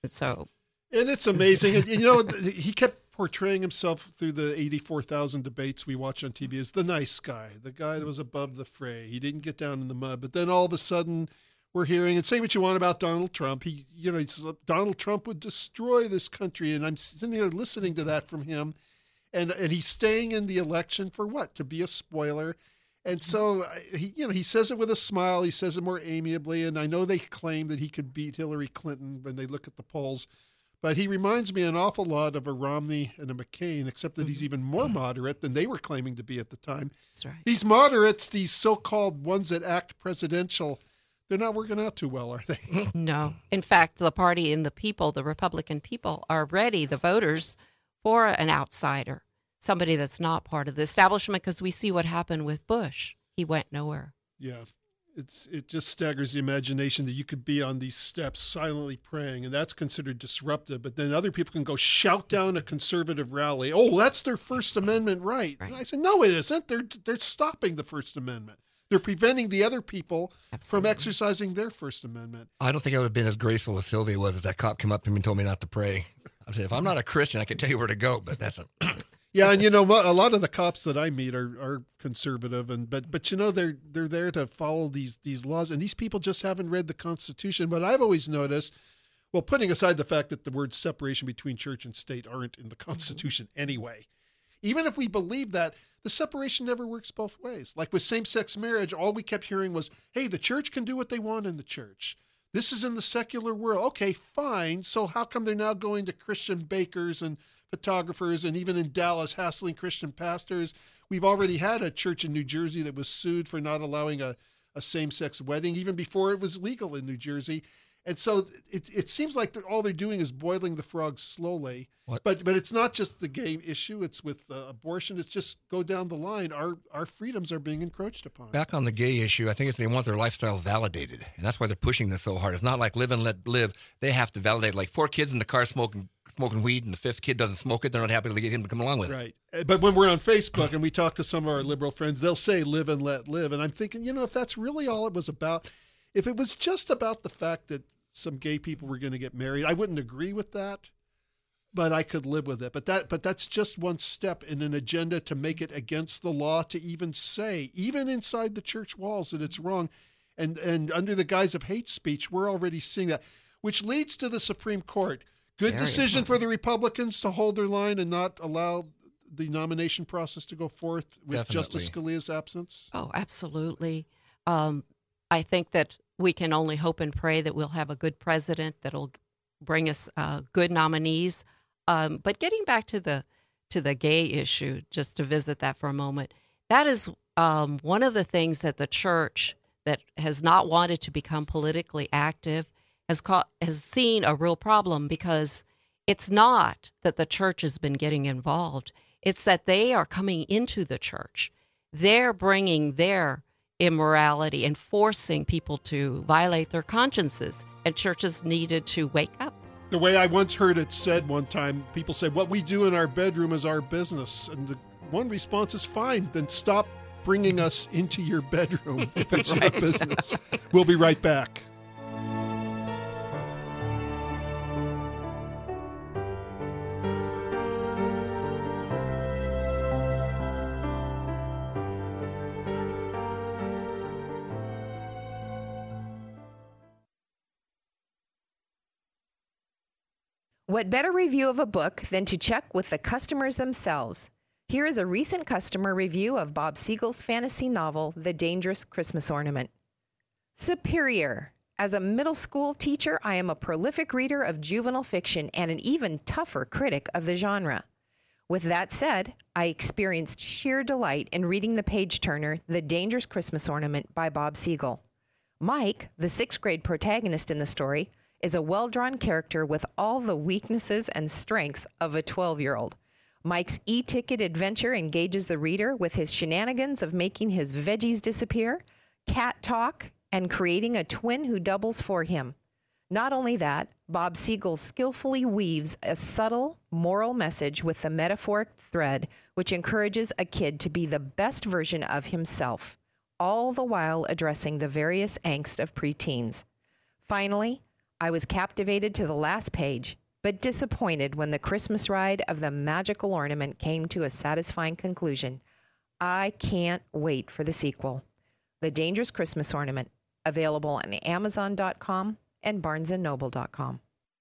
So, and it's amazing. And, you know, he kept portraying himself through the eighty-four thousand debates we watch on T V as the nice guy, the guy that was above the fray. He didn't get down in the mud. But then all of a sudden we're hearing, and say what you want about Donald Trump. He, you know, he's, Donald Trump would destroy this country. And I'm sitting here listening to that from him. And, and he's staying in the election for what? To be a spoiler. And so, he, you know, he says it with a smile. He says it more amiably. And I know they claim that he could beat Hillary Clinton when they look at the polls. But he reminds me an awful lot of a Romney and a McCain, except that he's even more moderate than they were claiming to be at the time. That's right. These moderates, these so-called ones that act presidential, they're not working out too well, are they? No. In fact, the party and the people, the Republican people, are ready, the voters, for an outsider. Somebody that's not part of the establishment, because we see what happened with Bush. He went nowhere. Yeah, it's it just staggers the imagination that you could be on these steps silently praying, and that's considered disruptive. But then other people can go shout down a conservative rally. Oh, that's their First Amendment right. right. And I said, no, it isn't. They're they're stopping the First Amendment. They're preventing the other people Absolutely. From exercising their First Amendment. I don't think I would have been as graceful as Sylvia was if that cop came up to me and told me not to pray. I said, if I'm not a Christian, I can tell you where to go, but that's a... Yeah, and you know, a lot of the cops that I meet are, are conservative, and but but you know they're they're there to follow these these laws, and these people just haven't read the Constitution. But I've always noticed, well, putting aside the fact that the words separation between church and state aren't in the Constitution anyway, even if we believe that, the separation never works both ways. Like with same-sex marriage, all we kept hearing was, hey, the church can do what they want in the church. This is in the secular world. Okay, fine. So how come they're now going to Christian bakers and photographers, and even in Dallas, hassling Christian pastors? We've already had a church in New Jersey that was sued for not allowing a, a same-sex wedding, even before it was legal in New Jersey. And so it it seems like all they're doing is boiling the frog slowly. What? But but it's not just the gay issue. It's with uh, abortion. It's just go down the line. Our our freedoms are being encroached upon. Back on the gay issue, I think if they want their lifestyle validated, and that's why they're pushing this so hard. It's not like live and let live. They have to validate. Like four kids in the car smoking smoking weed, and the fifth kid doesn't smoke it. They're not happy to get him to come along with right. it. Right. But when we're on Facebook and we talk to some of our liberal friends, they'll say live and let live. And I'm thinking, you know, if that's really all it was about, if it was just about the fact that some gay people were going to get married, I wouldn't agree with that, but I could live with it. But that, but that's just one step in an agenda to make it against the law to even say, even inside the church walls, that it's wrong. And, and under the guise of hate speech, we're already seeing that, which leads to the Supreme Court. Good Very decision important. For the Republicans to hold their line and not allow the nomination process to go forth with Definitely. Justice Scalia's absence. Oh, absolutely. Um, I think that we can only hope and pray that we'll have a good president that'll bring us uh, good nominees. Um, but getting back to the to the gay issue, just to visit that for a moment, that is um, one of the things that the church that has not wanted to become politically active has caught, has seen a real problem, because it's not that the church has been getting involved. It's that they are coming into the church. They're bringing their immorality and forcing people to violate their consciences, and churches needed to wake up. The way I once heard it said one time, people said, what we do in our bedroom is our business. And the one response is, fine, then stop bringing us into your bedroom if it's right. your business. We'll be right back. What better review of a book than to check with the customers themselves? Here is a recent customer review of Bob Siegel's fantasy novel, The Dangerous Christmas Ornament. Superior. As a middle school teacher, I am a prolific reader of juvenile fiction and an even tougher critic of the genre. With that said, I experienced sheer delight in reading the page-turner, The Dangerous Christmas Ornament by Bob Siegel. Mike, the sixth grade protagonist in the story, is a well-drawn character with all the weaknesses and strengths of a twelve-year-old. Mike's e-ticket adventure engages the reader with his shenanigans of making his veggies disappear, cat talk, and creating a twin who doubles for him. Not only that, Bob Siegel skillfully weaves a subtle moral message with the metaphoric thread, which encourages a kid to be the best version of himself, all the while addressing the various angst of preteens. Finally, I was captivated to the last page, but disappointed when the Christmas ride of the magical ornament came to a satisfying conclusion. I can't wait for the sequel. The Dangerous Christmas Ornament, available on Amazon dot com and Barnes and Noble dot com.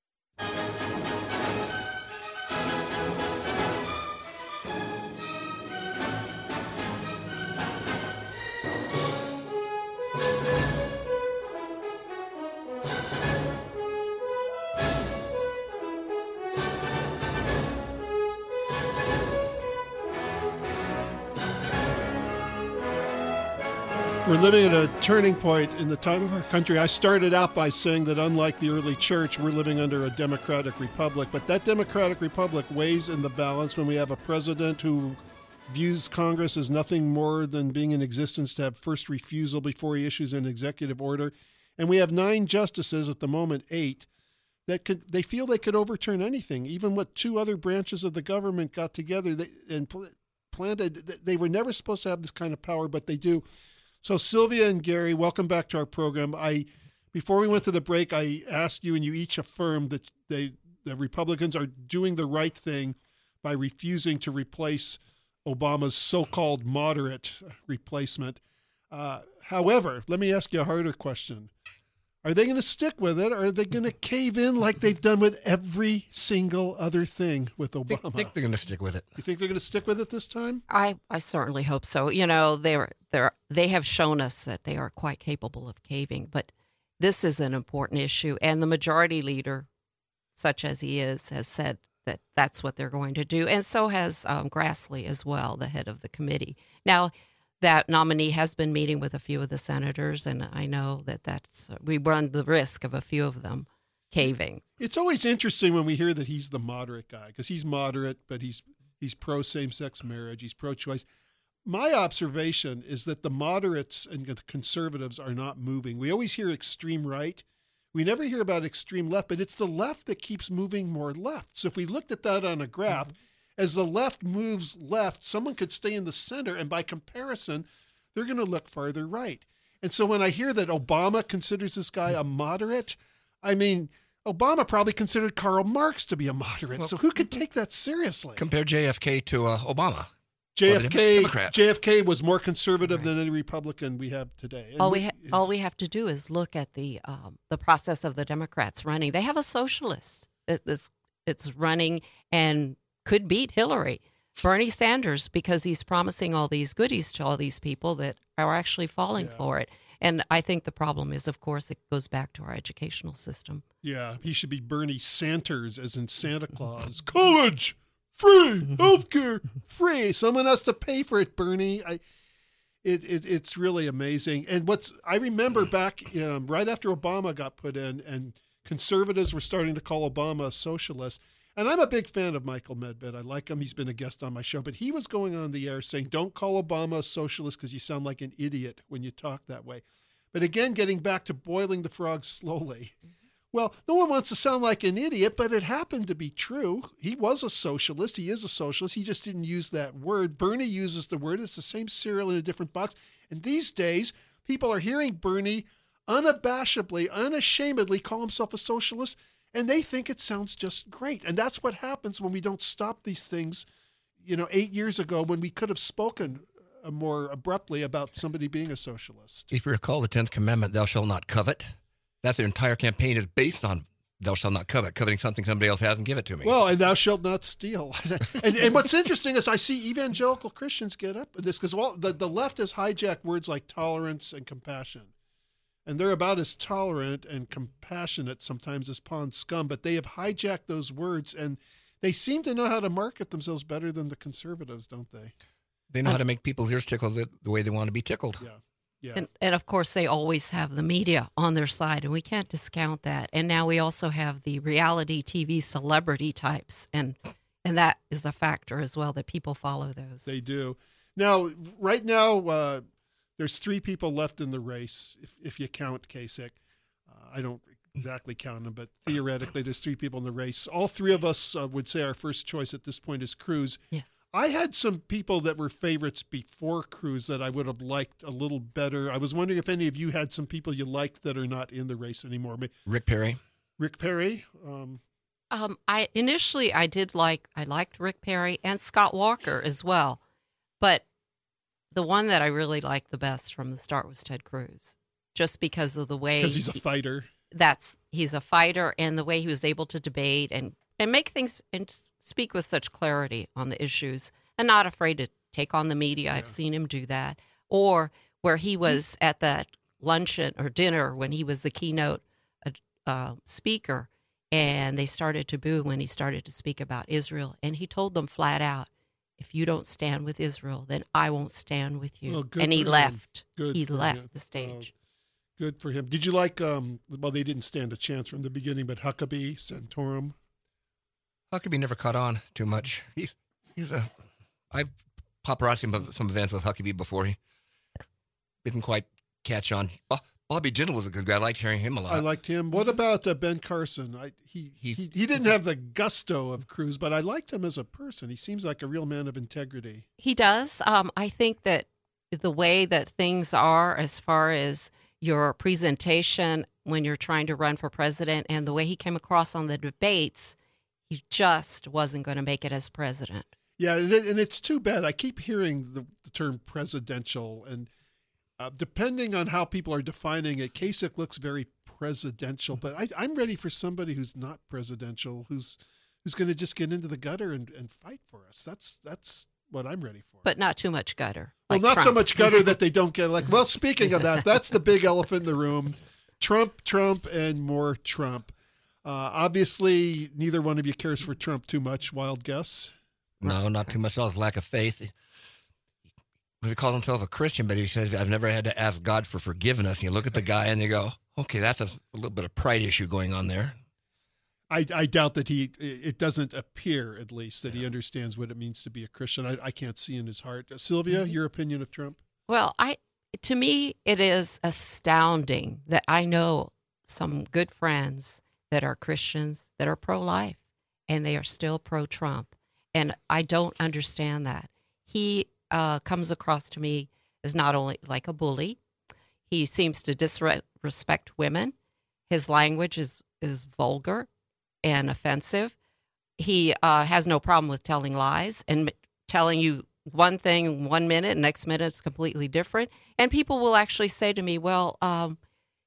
We're living at a turning point in the time of our country. I started out by saying that unlike the early church, we're living under a democratic republic. But that democratic republic weighs in the balance when we have a president who views Congress as nothing more than being in existence to have first refusal before he issues an executive order. And we have nine justices, at the moment eight, that could they feel they could overturn anything. Even what two other branches of the government got together they, and pl- planned, they were never supposed to have this kind of power, but they do. So Sylvia and Gary, welcome back to our program. I, before we went to the break, I asked you, and you each affirmed that they, the Republicans are doing the right thing by refusing to replace Obama's so-called moderate replacement. Uh, however, let me ask you a harder question. Are they going to stick with it, or are they going to cave in like they've done with every single other thing with Obama? I think they're going to stick with it. You think they're going to stick with it this time? I, I certainly hope so. You know, they're they're they have shown us that they are quite capable of caving, but this is an important issue, and the majority leader, such as he is, has said that that's what they're going to do, and so has um, Grassley as well, the head of the committee. Now, that nominee has been meeting with a few of the senators, and I know that that's we run the risk of a few of them caving. It's always interesting when we hear that he's the moderate guy, because he's moderate, but he's he's pro same-sex marriage, he's pro-choice. My observation is that the moderates and the conservatives are not moving. We always hear extreme right. We never hear about extreme left, but it's the left that keeps moving more left. So if we looked at that on a graph, mm-hmm. as the left moves left, someone could stay in the center, and by comparison, they're going to look farther right. And so when I hear that Obama considers this guy a moderate, I mean, Obama probably considered Karl Marx to be a moderate. Well, so who could take that seriously? Compare J F K to uh, Obama. J F K J F K was more conservative right. than any Republican we have today. And all we ha- all we have to do is look at the um, the process of the Democrats running. They have a socialist that's it's running and could beat Hillary, Bernie Sanders, because he's promising all these goodies to all these people that are actually falling yeah. for it. And I think the problem is, of course, it goes back to our educational system. Yeah, he should be Bernie Sanders, as in Santa Claus. College, free, healthcare, free. Someone has to pay for it, Bernie. I, it, it it's really amazing. And what's I remember back um, right after Obama got put in, and conservatives were starting to call Obama a socialist. And I'm a big fan of Michael Medved. I like him. He's been a guest on my show. But he was going on the air saying, don't call Obama a socialist because you sound like an idiot when you talk that way. But again, getting back to boiling the frog slowly. Well, no one wants to sound like an idiot, but it happened to be true. He was a socialist. He is a socialist. He just didn't use that word. Bernie uses the word. It's the same cereal in a different box. And these days, people are hearing Bernie unabashedly, unashamedly call himself a socialist, and they think it sounds just great. And that's what happens when we don't stop these things, you know, eight years ago when we could have spoken more abruptly about somebody being a socialist. If you recall the tenth commandment, thou shalt not covet, that's their entire campaign is based on thou shalt not covet, coveting something somebody else has and give it to me. Well, and thou shalt not steal. and, and what's interesting is I see evangelical Christians get up at this because well, the, the left has hijacked words like tolerance and compassion. And they're about as tolerant and compassionate sometimes as pond scum, but they have hijacked those words, and they seem to know how to market themselves better than the conservatives, don't they? They know how to make people's ears tickle the, the way they want to be tickled. Yeah, yeah. And, and, of course, they always have the media on their side, and we can't discount that. And now we also have the reality T V celebrity types, and and that is a factor as well, that people follow those. They do. Now, right now, uh, there's three people left in the race, if, if you count Kasich. Uh, I don't exactly count them, but theoretically, there's three people in the race. All three of us uh, would say our first choice at this point is Cruz. Yes. I had some people that were favorites before Cruz that I would have liked a little better. I was wondering if any of you had some people you liked that are not in the race anymore. Rick Perry. Rick Perry. Um, Um, I initially I did like I liked Rick Perry and Scott Walker as well, but the one that I really liked the best from the start was Ted Cruz, just because of the way because he's a fighter. That's he's a fighter, and the way he was able to debate and and make things and speak with such clarity on the issues, and not afraid to take on the media. Yeah. I've seen him do that, or where he was at that luncheon or dinner when he was the keynote uh, speaker. And they started to boo when he started to speak about Israel. And he told them flat out, if you don't stand with Israel, then I won't stand with you. Well, and he left. Good he left him. the stage. Uh, good for him. Did you like, um, well, they didn't stand a chance from the beginning, but Huckabee, Santorum? Huckabee never caught on too much. He's, he's a, I've paparazzied some events with Huckabee before. He didn't quite catch on. Oh, Bobby Jindal was a good guy. I liked hearing him a lot. I liked him. What about uh, Ben Carson? I, he, he he didn't have the gusto of Cruz, but I liked him as a person. He seems like a real man of integrity. He does. Um, I think that the way that things are as far as your presentation when you're trying to run for president and the way he came across on the debates, he just wasn't going to make it as president. Yeah, and, it, and it's too bad. I keep hearing the, the term presidential, and Uh, depending on how people are defining it, Kasich looks very presidential, but I, I'm ready for somebody who's not presidential, who's who's going to just get into the gutter and, and fight for us. That's that's what I'm ready for. But not too much gutter. Well, like not Trump. so much gutter that they don't get like. Well, speaking of that, that's the big elephant in the room: Trump, Trump, and more Trump. Uh, obviously, neither one of you cares for Trump too much. Wild guess? No, not too much. All his lack of faith. He calls himself a Christian, but he says, I've never had to ask God for forgiveness. And you look at the guy and you go, okay, that's a, a little bit of pride issue going on there. I, I doubt that he, it doesn't appear at least that yeah. he understands what it means to be a Christian. I, I can't see in his heart. Uh, Sylvia, mm-hmm. your opinion of Trump? Well, I, to me, it is astounding that I know some good friends that are Christians that are pro-life and they are still pro-Trump. And I don't understand that. He Uh, comes across to me as not only like a bully, he seems to disrespect women. His language is, is vulgar and offensive. He uh, has no problem with telling lies and telling you one thing one minute, next minute it's completely different. And people will actually say to me, well, um,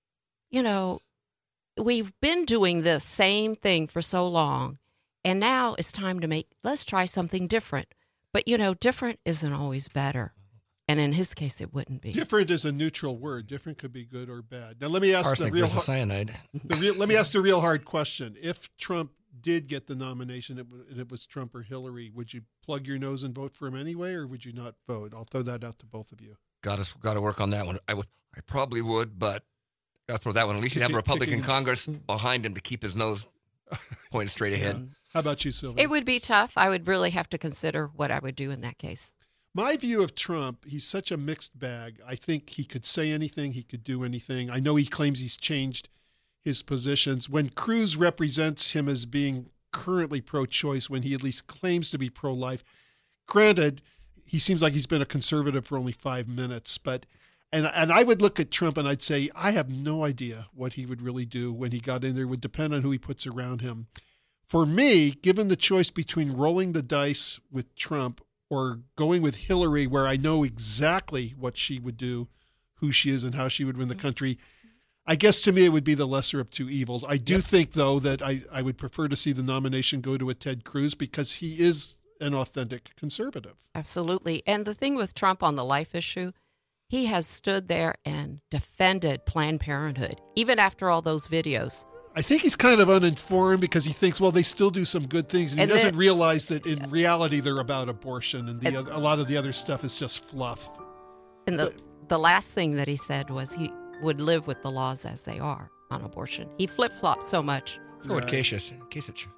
you know, we've been doing this same thing for so long, and now it's time to make, let's try something different. But, you know, different isn't always better. And in his case, it wouldn't be. Different is a neutral word. Different could be good or bad. Now, let me ask Arsenic the real versus cyanide. The real, let me ask the real hard question. If Trump did get the nomination and it was Trump or Hillary, would you plug your nose and vote for him anyway, or would you not vote? I'll throw that out to both of you. Got to got to work on that one. I would, I probably would, but got to throw that one. At least you'd have a Republican Congress behind him to keep his nose pointed straight ahead. Yeah. How about you, Sylvia? It would be tough. I would really have to consider what I would do in that case. My view of Trump, he's such a mixed bag. I think he could say anything. He could do anything. I know he claims he's changed his positions. When Cruz represents him as being currently pro-choice, when he at least claims to be pro-life, granted, he seems like he's been a conservative for only five minutes. But and and I would look at Trump and I'd say, I have no idea what he would really do when he got in there. It would depend on who he puts around him. For me, given the choice between rolling the dice with Trump or going with Hillary, where I know exactly what she would do, who she is, and how she would win the country, I guess to me it would be the lesser of two evils. I do yep. think, though, that I, I would prefer to see the nomination go to a Ted Cruz because he is an authentic conservative. Absolutely. And the thing with Trump on the life issue, he has stood there and defended Planned Parenthood, even after all those videos. I think he's kind of uninformed because he thinks, well, they still do some good things. And, and he doesn't then, realize that in reality they're about abortion and, the and other, a lot of the other stuff is just fluff. And the, but, the last thing that he said was he would live with the laws as they are on abortion. He flip-flopped so much. So would Kasich. Kasich.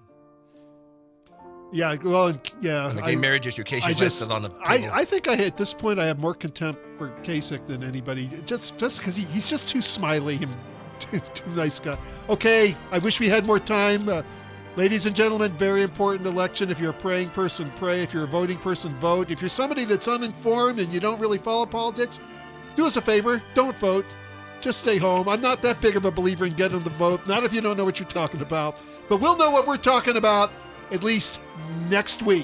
Yeah, well, yeah. On the gay I, marriage issue, Kasich listed on the table. I, I think I, at this point I have more contempt for Kasich than anybody, just just because he, he's just too smiley and Too, too nice guy. Okay, I wish we had more time. Uh, ladies and gentlemen, very important election. If you're a praying person, pray. If you're a voting person, vote. If you're somebody that's uninformed and you don't really follow politics, do us a favor. Don't vote. just stay home. I'm not that big of a believer in getting the vote, not if you don't know what you're talking about. But we'll know what we're talking about at least next week.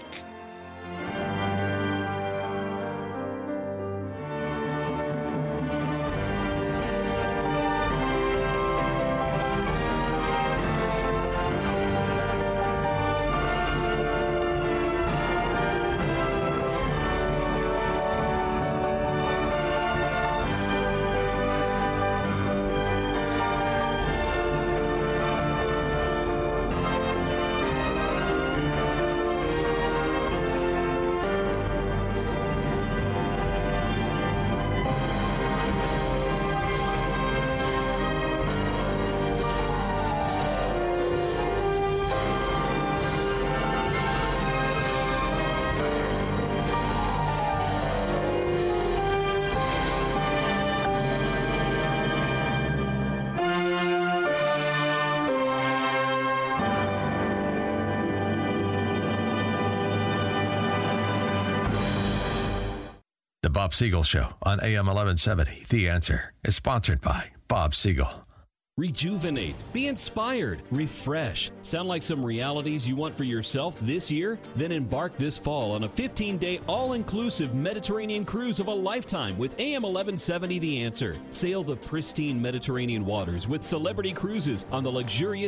The Bob Siegel Show on A M eleven seventy, The Answer, is sponsored by Bob Siegel. Rejuvenate, be inspired, refresh. Sound like some realities you want for yourself this year? Then embark this fall on a fifteen-day all-inclusive Mediterranean cruise of a lifetime with A M eleven seventy The Answer. Sail the pristine Mediterranean waters with Celebrity Cruises on the luxurious